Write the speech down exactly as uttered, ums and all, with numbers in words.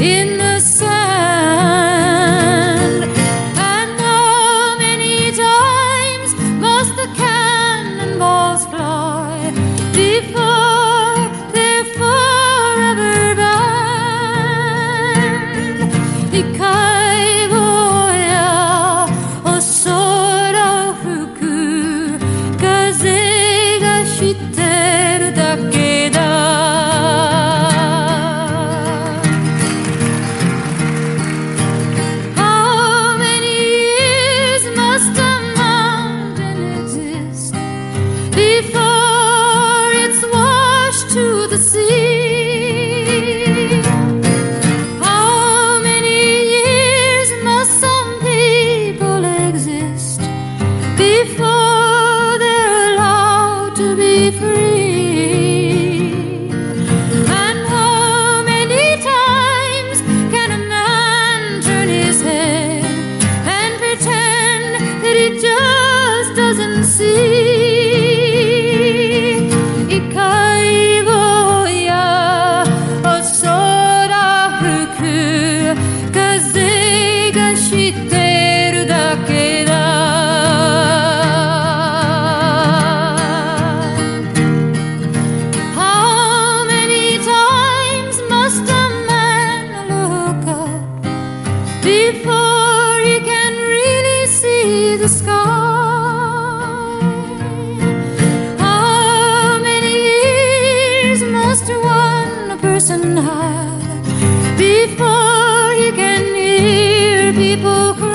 in the sand. And how many times must the cannonballs fly before they're forever banned? Ikaiboya osora fuku kaze ga shitteru dake da. Before it's washed to the sea, how many years must some people exist before they're allowed to be free? And how many times can a man turn his head and pretend that he just doesn't see? Before he can really see the sky, how many years must one person have before he can hear people cry?